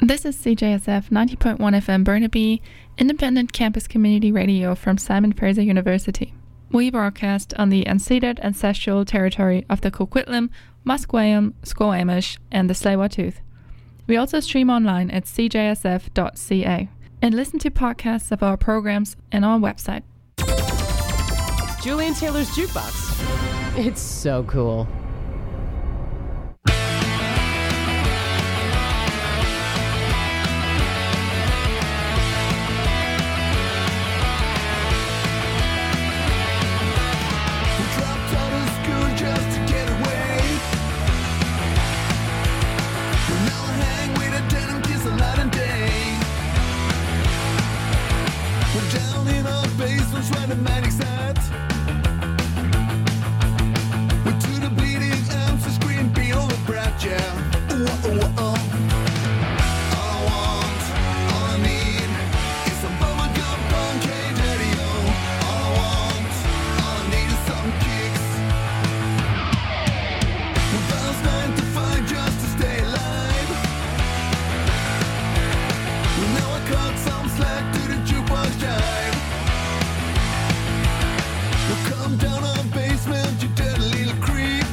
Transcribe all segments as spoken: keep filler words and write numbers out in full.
This is C J S F ninety point one F M Burnaby, independent campus community radio from Simon Fraser University. We broadcast on the unceded ancestral territory of the Coquitlam, Musqueam, Squamish, and the Tsleil-Waututh. We also stream online at c j s f dot c a and listen to podcasts of our programs on our website. Julian Taylor's Jukebox. It's so cool. Trying to manic set. We're to the bleeding arms, the scream, beat all the breath, yeah. Ooh, ooh, oh. All I want, all I need is some bubble gum, punk, hey, daddy, oh. All I want, all I need is some kicks. We bounce nine to five just to stay alive. Well, now I cut some slack to the jukebox jive. Come down our basement, you dead little creep.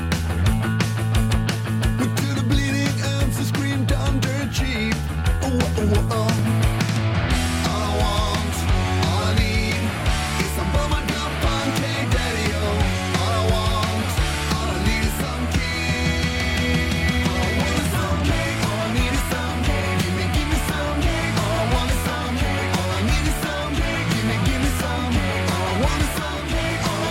We do the bleeding arms and scream down dirt cheap. Oh, oh, oh, oh. All I want, all I need is some bubble gum, punk, hey, daddy, oh. All I want, all I need is some cake. All I want is some cake, all I need is some cake. Give me, give me some cake. All I want is some cake, all I need is some cake. Give me, give me some cake. All I want is some cake.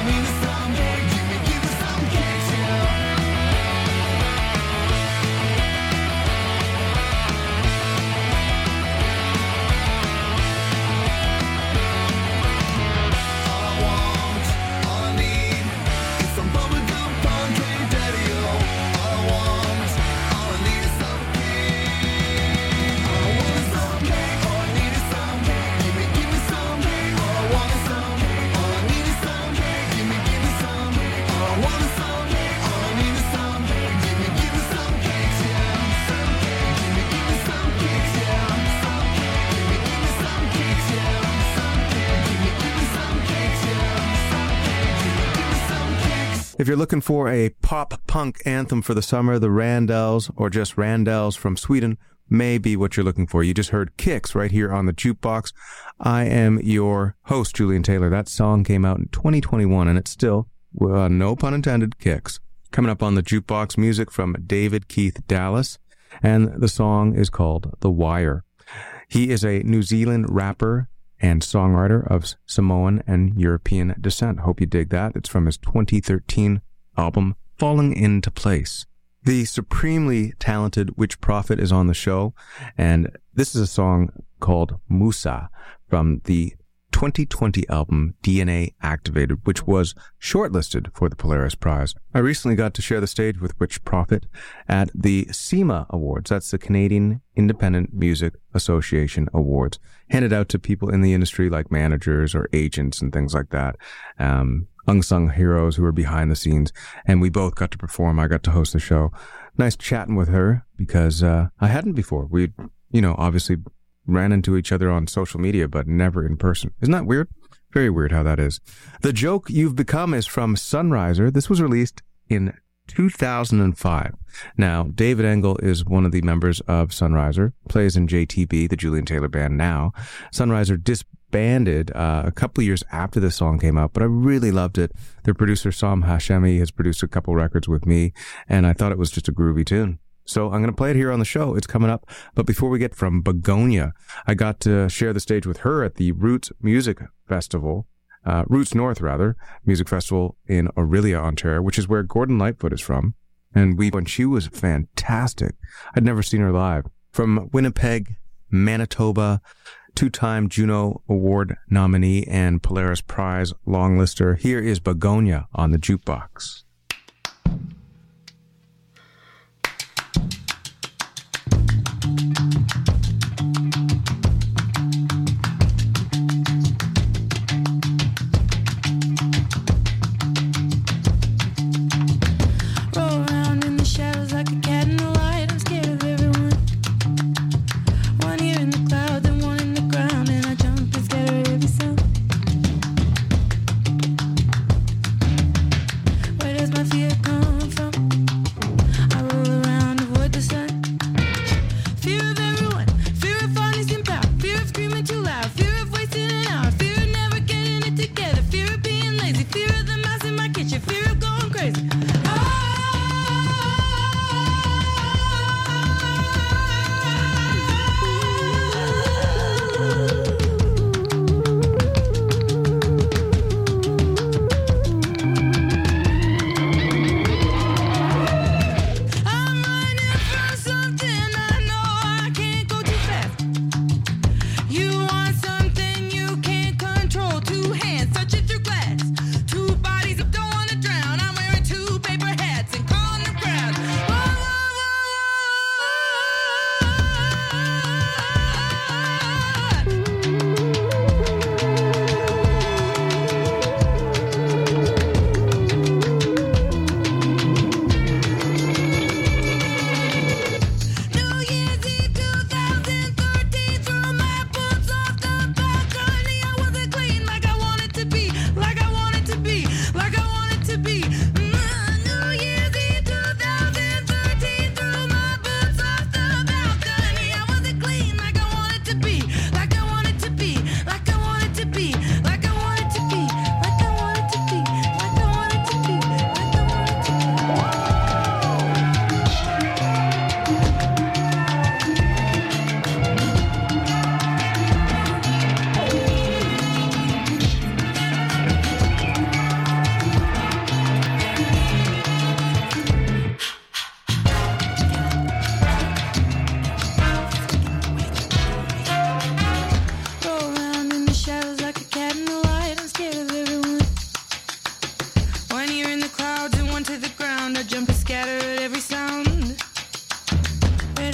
If you're looking for a pop-punk anthem for the summer, the Randells, or just Randells from Sweden, may be what you're looking for. You just heard Kicks right here on the Jukebox. I am your host, Julian Taylor. That song came out in twenty twenty-one, and it's still, uh, no pun intended, Kicks. Coming up on the Jukebox, music from David Keith Dallas, and the song is called The Wire. He is a New Zealand rapper and songwriter of Samoan and European descent. Hope you dig that. It's from his twenty thirteen album, Falling Into Place. The supremely talented Witch Prophet is on the show, and this is a song called Musa from the twenty twenty album D N A Activated, which was shortlisted for the Polaris Prize. I recently got to share the stage with Witch Prophet at the SEMA Awards. That's the Canadian Independent Music Association Awards, handed out to people in the industry like managers or agents and things like that. Um, unsung heroes who are behind the scenes. And we both got to perform. I got to host the show. Nice chatting with her because uh, I hadn't before. We, you know, obviously ran into each other on social media, but never in person. Isn't that weird? Very weird how that is. The Joke You've Become is from Sunriser. This was released in two thousand five. Now, David Engel is one of the members of Sunriser, plays in J T B, the Julian Taylor Band now. Sunriser disbanded uh, a couple of years after this song came out, but I really loved it. Their producer, Sam Hashemi, has produced a couple records with me, and I thought it was just a groovy tune. So I'm going to play it here on the show. It's coming up. But before we get from Begonia, I got to share the stage with her at the Roots Music Festival, uh, Roots North, rather, Music Festival in Orillia, Ontario, which is where Gordon Lightfoot is from. And we, when she was fantastic. I'd never seen her live. From Winnipeg, Manitoba, two-time Juno Award nominee and Polaris Prize longlister, here is Begonia on the Jukebox. Roll around in the shadows like a cat in the light. I'm scared of everyone.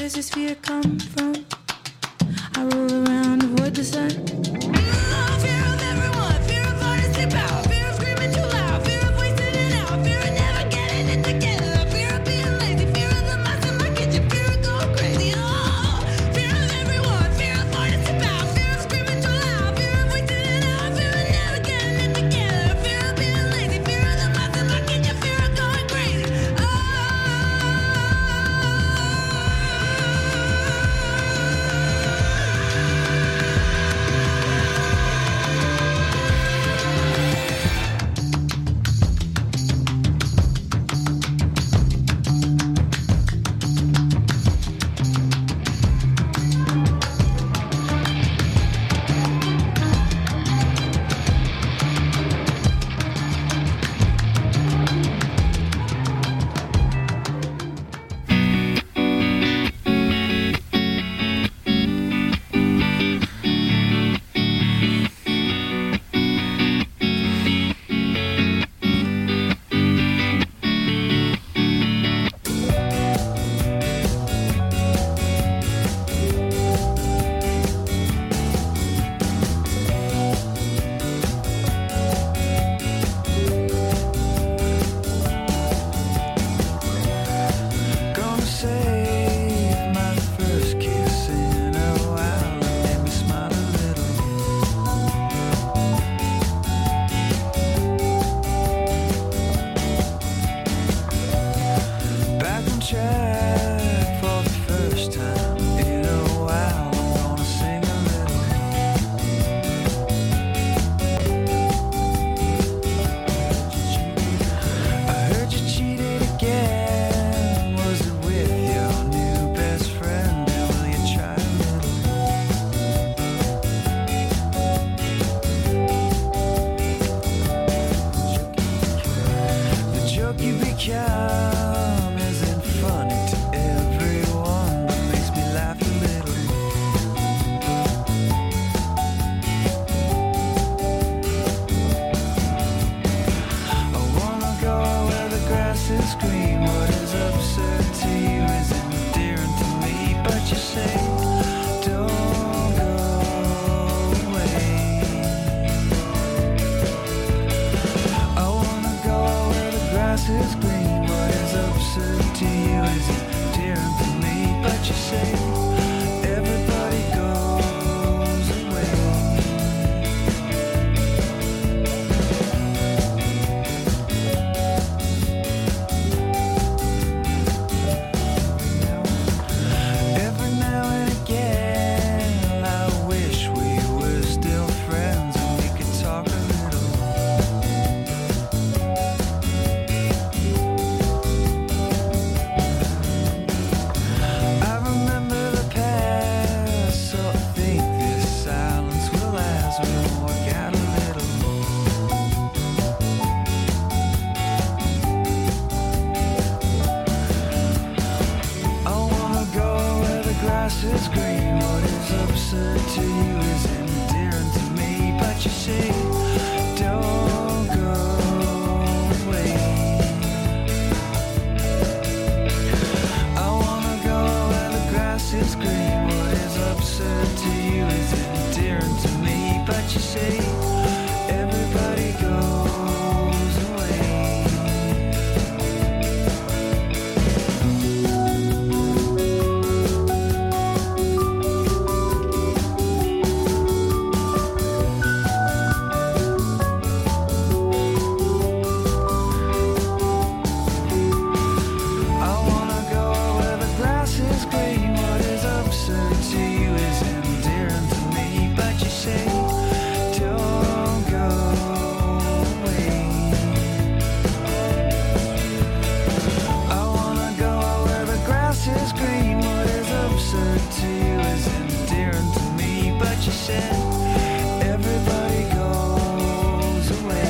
does this fear come from? I roll around, avoid the sun. Oh, fear of everyone, fear of hard to sleep out, fear of screaming too loud, fear of wasting it out, fear of never getting it together, fear of being lazy, fear of the mice in my kitchen, fear of going crazy. Oh, fear of everyone, fear of hard to sleep out, fear of screaming too loud, fear of wasting it out, fear of never getting it together, fear of being lazy, fear of the mice in my kitchen, fear of going crazy. Oh. Gonna save my first kiss in a while and make me smile a little. Back on track for the first time in a while. I'm gonna sing a little. I heard you cheated again. Was it with your new best friend? And will you try a little? The joke you become isn't funny to everyone, but makes me laugh a little. I wanna go where the grass is green. What is absurd to you is endearing to me, but you say, don't go away. I wanna go where the grass is green. What is absurd to you is endearing to me, but you say, everybody goes away. Every now and again, I wish we were still friends and we could talk a little. I remember the past, so I think this silence will last. We'll work out a little. I wanna go where the grass is green. What is absurd to you is endearing to me, but you say, don't go away. I wanna go where the grass is green. What is absurd to you is endearing to me, but you say, everybody goes away. I wanna go where the grass is green. What is absurd to you is endearing to me, but you say, don't go away. I wanna go where the grass is green. What is absurd to you is endearing to me, but you said, everybody goes away.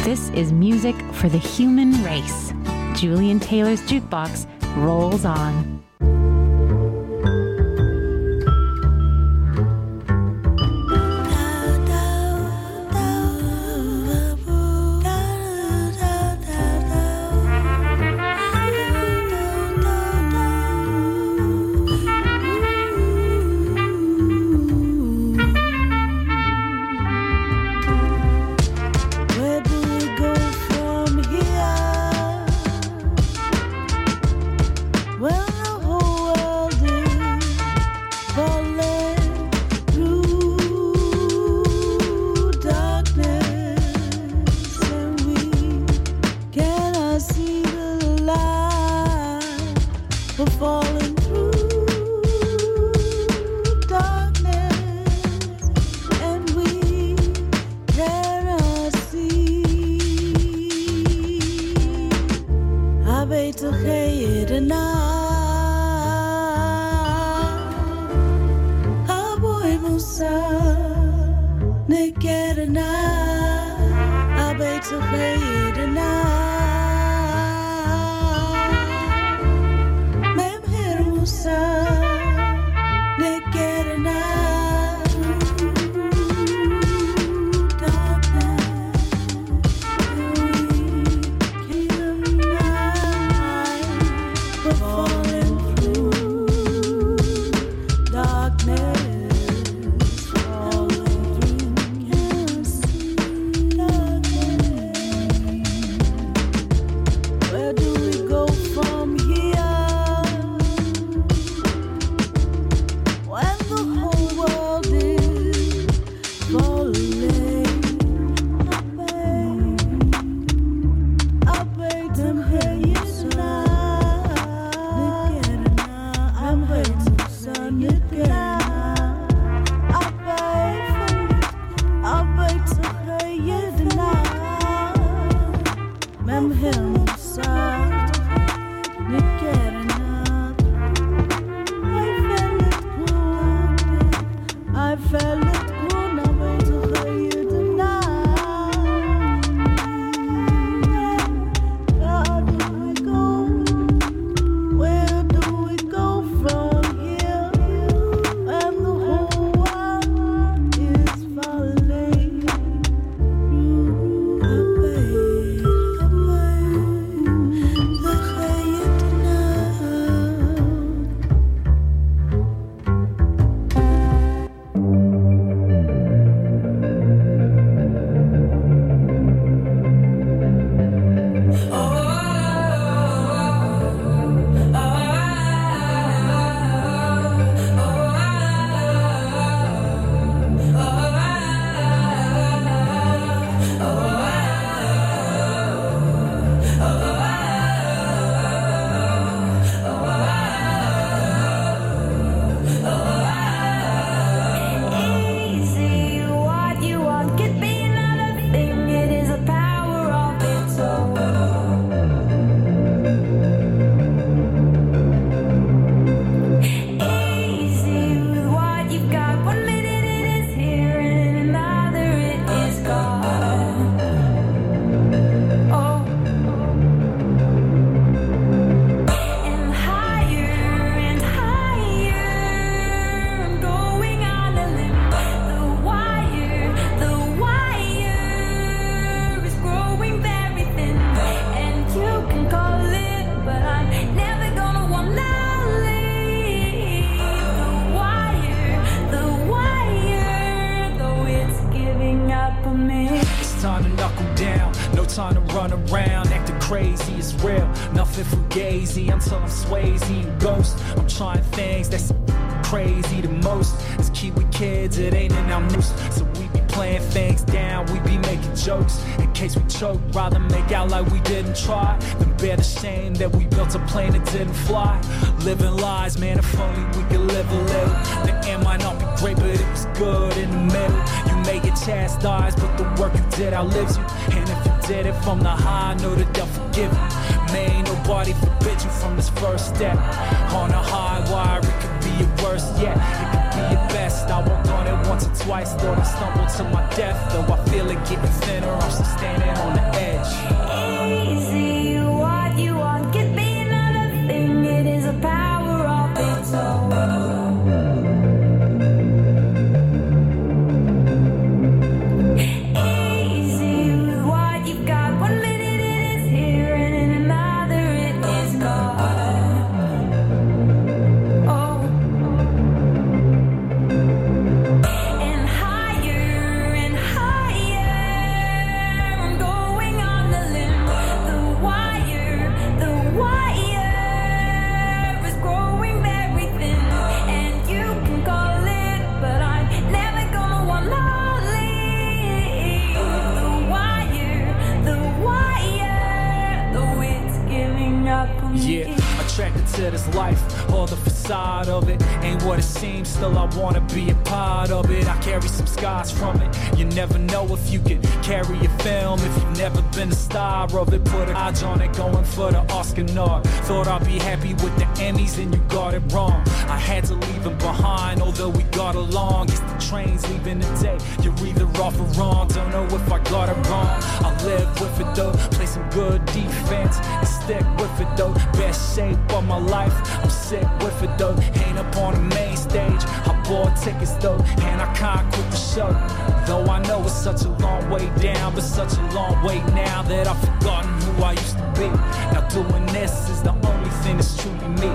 This is music for the human race. Julian Taylor's Jukebox rolls on. Where do we go from here? Well, the whole world is falling through darkness, and we cannot see the light. We're falling through darkness, and we cannot see. Habeit hayedna, aboy musa nekerna. Habeit hayedna, mem her musa nekerna. Where do we go from here? When the whole world is falling away, away from here, yes, I'm waiting, son, again. Away from, away to her, yes, Mem him sad, Nikerna. I felt it good, I felt it good. Now wait to her you tonight. Where do we go? Where do we go from here? And the whole world is falling away. Easy, what you want could be another thing. It is a power of its own. Easy with what you've got. One minute it is here and another it is gone. Oh. And higher and higher, I'm going on a limb. The wire, the wire is growing very thin, and you can call it, but I'm never gonna wanna leave. The wire, the wire, though it's giving up on me. It's time to knuckle down, no time to run around, acting crazy is real, nothing fugazi until I'm Swayze and Ghost. I'm trying things that's crazy the most. As Kiwi kids, it ain't in our news, so we be playing things down, we be making jokes. In case we choke, rather make out like we didn't try than bear the shame that we built a plane that didn't fly. Living lies, man, if only we could live a little. The end might not be great, but it was good in the middle. You may get chastised, but the work you did outlives you. And if you did it from the high, I know that they'll forgive you. made, nobody forbid you from this first step. On a high wire, it could be your worst yet. It could be your best. I walked on it once or twice, thought I stumbled to my death. Though I feel it getting thinner, I'm still standing on the edge. Easy, what you want could be another thing. It is a power of its own. Attracted to this life, all the facade of it ain't what it seems. Still I wanna be a part of it. I carry some scars from it. You never know if you can carry a film if you've never been a star of it. Put a odds on it, going for the Oscar nod. Thought I'd be happy with the Emmys and you got it wrong. I had to leave them behind, although we got along. It's the trains leaving today, you're either off or wrong. Don't know if I got it wrong. I live with it though, play some good defense and stick with it though. Best shape of my life, I'm sick with it though. Ain't up on the main stage, I bought tickets though, and I can't quit the show. Though I know it's such a long way down, but such a long way now that I've forgotten who I used to be. Now doing this is the only thing that's truly me.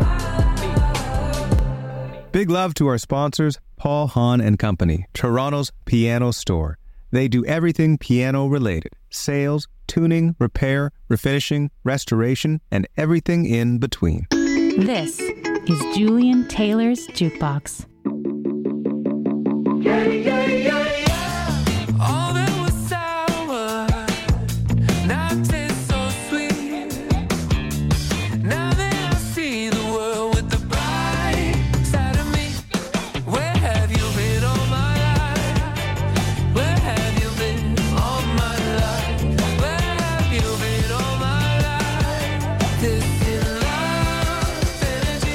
me. Big love to our sponsors, Paul Hahn and Company, Toronto's piano store. They do everything piano related: sales, tuning, repair, refinishing, restoration, and everything in between. This is Julian Taylor's Jukebox. Yeah, yeah, yeah, yeah. All that was sour now tastes so sweet. Now that I see the world with the bright side of me. Where have you been all my life? Where have you been all my life? Where have you been all my life? This is love energy.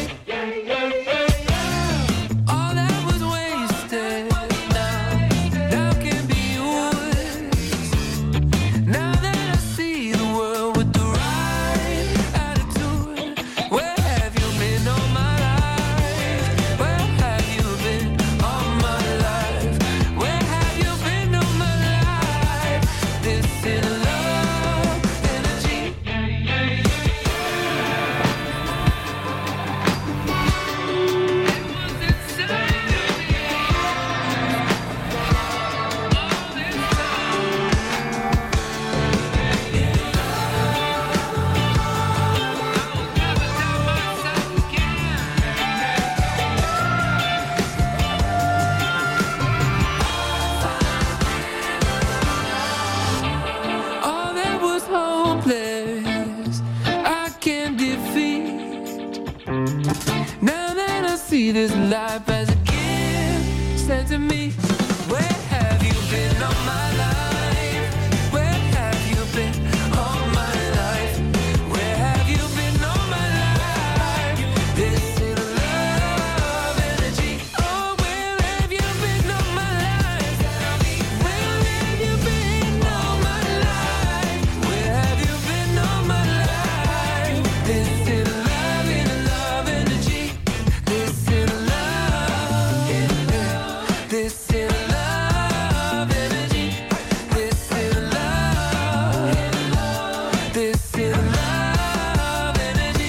All that was wasted now, now can be yours. Now that I see the world with the right attitude. Where have you been all my life? Where have you been all my life? Where have you been all my life? This is love energy. All that was hopeless, I can defeat. Now that I see this life as a gift sent to me. Where have you been all my life? Where have you been all my life? Where have you been all my life? This is love energy. Oh, where have you been all my life? Where have you been all my life? Where have you been all my life? This is love in love energy. This is love. This is love energy. This is love. This is love energy.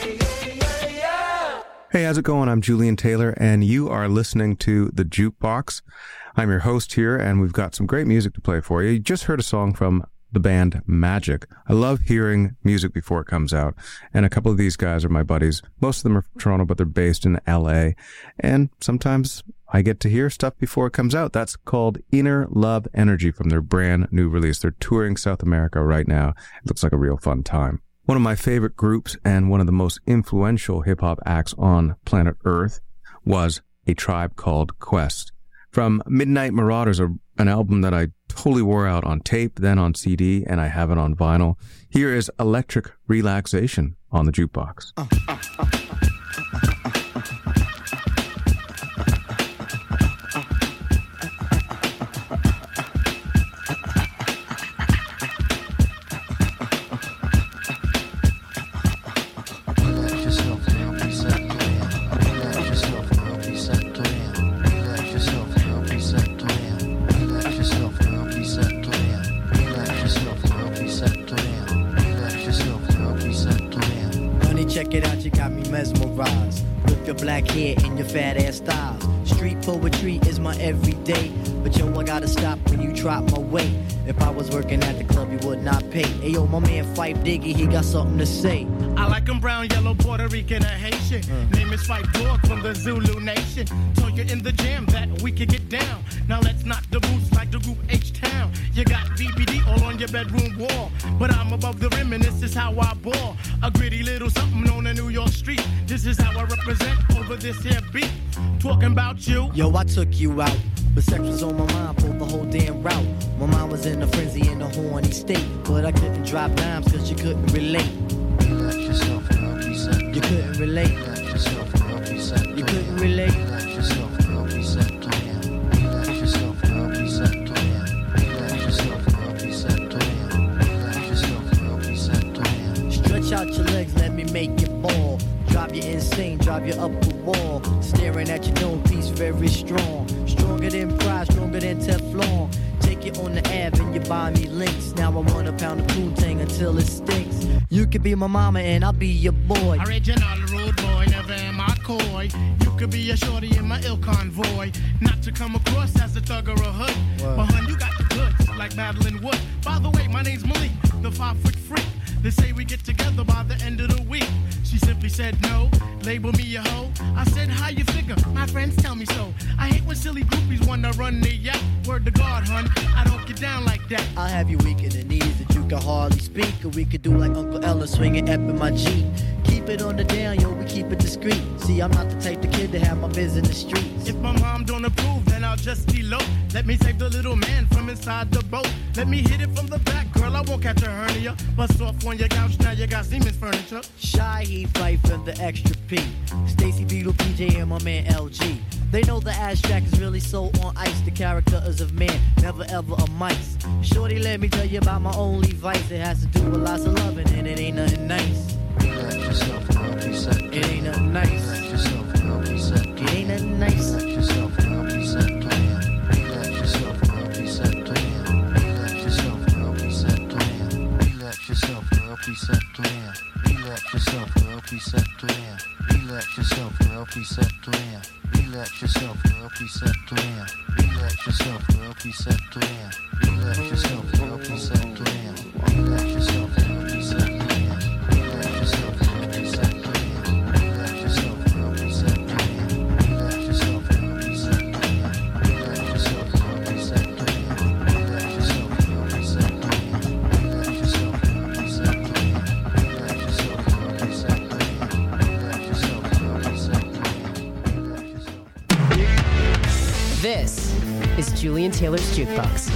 Hey, how's it going? I'm Julian Taylor, and you are listening to The Jukebox. I'm your host here, and we've got some great music to play for you. You just heard a song from the band Magic. I love hearing music before it comes out, and a couple of these guys are my buddies. Most of them are from Toronto, but they're based in L A, and sometimes I get to hear stuff before it comes out. That's called Inner Love Energy from their brand new release. They're touring South America right now. It looks like a real fun time. One of my favorite groups and one of the most influential hip-hop acts on planet Earth was A Tribe Called Quest. From Midnight Marauders, a, an album that I totally wore out on tape, then on C D, and I have it on vinyl. Here is Electric Relaxation on the Jukebox. Uh, uh, uh. Mesmerized with your black hair and your fat ass styles. Street poetry is my everyday, but yo, I gotta stop when you drop my weight. If I was working at the club, you would not pay. Hey yo, my man Fife Diggy, he got something to say. I like 'em brown, yellow, Puerto Rican, or Haitian. Mm. Name is Fife Dog from the Zulu Nation. Told you in the jam that we could get down. Now let's knock the boots like the group H-Town. You got B B D all on your bedroom wall, but I'm above the rim and this is how I ball. A gritty little something on the New York street. This is how I represent over this here beat. Talking about you. Yo, I took you out, but sex was on my mind for the whole damn route. My mind was in a frenzy in a horny state, but I couldn't drop dimes cause you couldn't relate. Relax yourself, girl, reset. You couldn't relate. Relax yourself, girl, reset. You couldn't relate. Relax yourself, girl, reset. Relax yourself, girl, reset. Relax yourself, girl, reset. Relax yourself, girl, reset. Stretch out your legs, let me make you ball. Drive you insane, drive you up the wall. Staring at your dome piece, very strong. Stronger than pride, stronger than Teflon. Take it on the Ave and you buy me links. Now I want a pound of Poontang until it stinks. You could be my mama and I'll be your boy. Original rude boy, never am I coy. You could be a shorty in my ill convoy. Not to come across as a thug or a hood. What? But hun, you got the goods, like Madeline Wood. By the way, my name's Malik, the five-foot freak. They say we get together by the end of the week. She simply said no, label me a hoe. I said, how you figure? My friends tell me so. I hate when silly groupies wanna run their yacht. Word to God, hun, I don't get down like that. I'll have you weak in the knees that you can hardly speak. Or we could do like Uncle Ella swinging up in my Jeep. Keep it on the down, yo, we keep it discreet. See, I'm not the type of kid to have my biz in the streets. If my mom don't approve, then I'll just be low. Let me save the little man from inside the boat. Let me hit it from the back, girl, I won't catch a hernia. Bust off on your couch, now you got Siemens furniture. Shy, he fight for the extra P. Stacy Beetle, P J, and my man L G. They know the ass track is really so on ice. The character is of man, never ever a mice. Shorty, let me tell you about my only vice. It has to do with lots of loving, and it ain't nothing nice. Relax yourself, girl, reset. It ain't nothing nice. Relax yourself, girl, reset. It ain't nothing nice. Relax yourself, girl, reset. Relax yourself, girl, reset. Relax yourself, girl, reset. Relax yourself, girl, reset. Relax yourself, girl, reset. Relax yourself, girl, reset. Relax yourself, girl, reset. Relax yourself, girl, reset. Relax yourself, girl, reset. Relax yourself, girl, reset. This is Julian Taylor's Jukebox.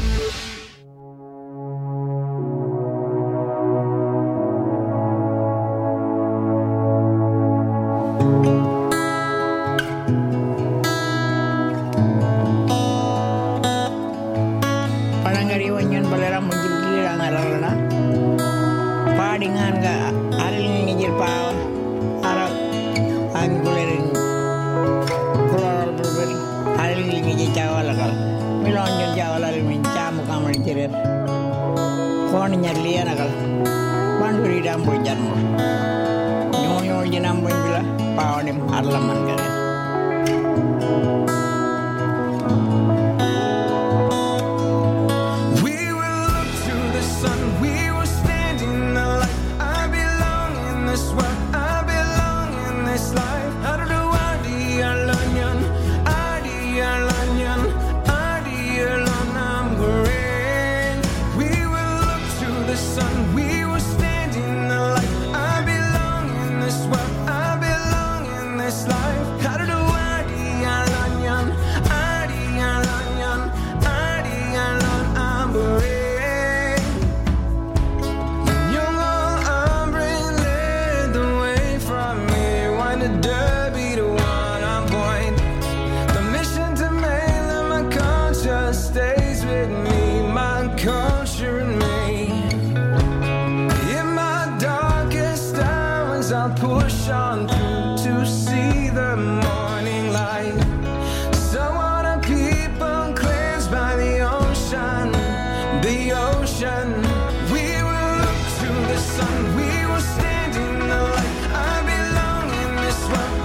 Panangariwanyan balera menjil ang aralna. Padingan ga aril ngijil pa ara ang gulerin. Kulor berberi aril ngijil jawal kal. Milonjon jawal aril mincamu kamar jirer. Kon nyarlian kal. Banduri dambo jarmo. Nyoyo jinambo bila paonim arlaman kare. Life, how to do I, I in me, my culture in me. In my darkest hours, I'll push on through to see the morning light. So are the people cleansed by the ocean, the ocean. We will look to the sun, we will stand in the light. I belong in this world.